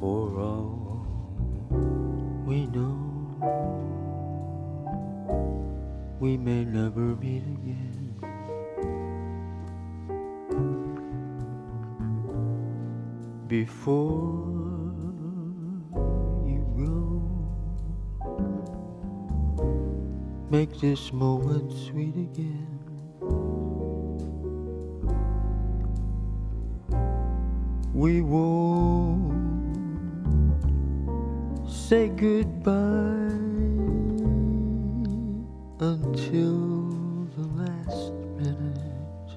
For all we know, we may never meet again. Before you go, make this moment sweet again. We won't say goodbye until the last minute.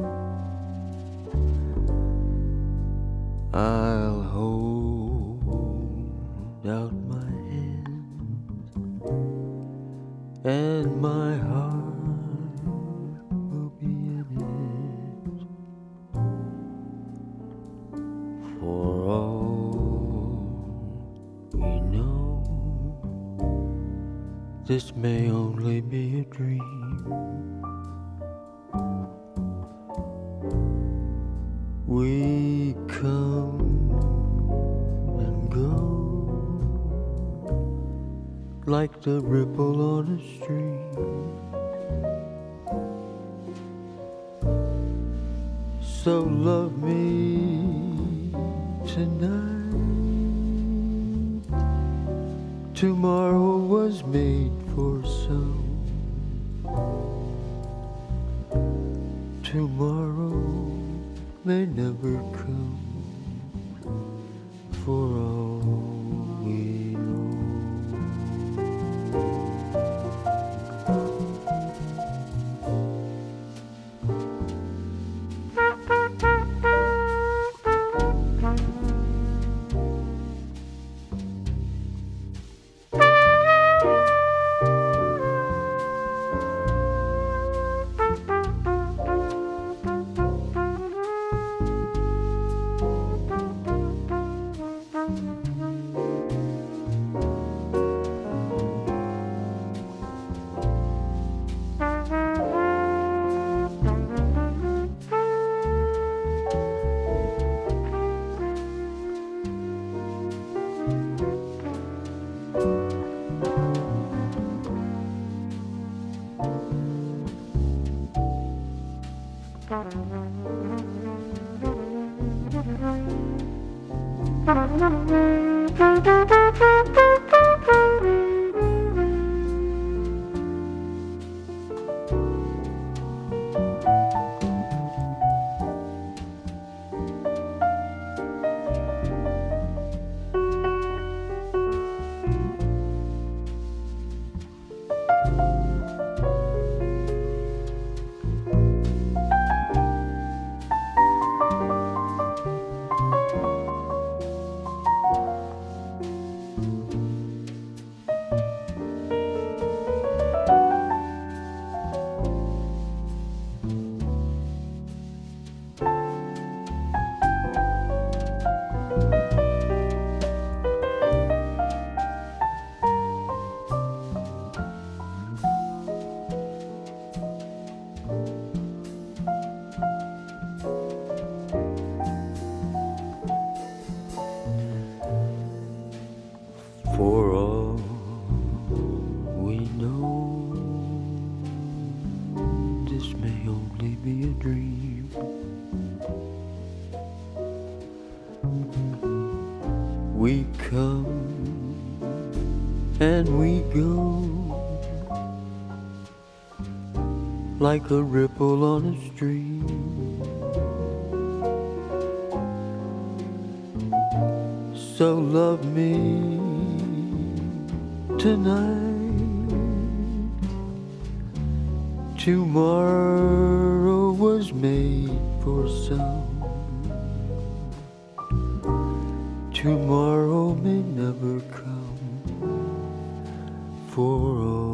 I'll hold out my hand and my heart will be in it. For all we know, this may only be a dream. We come and go like the ripple on a stream. So love me tonight. Tomorrow was made for some. Tomorrow may never come. For all we know. For all we know, this may only be a dream. We come and we go like a ripple on a stream. So love me tonight. Tomorrow was made for some. Tomorrow may never come. For all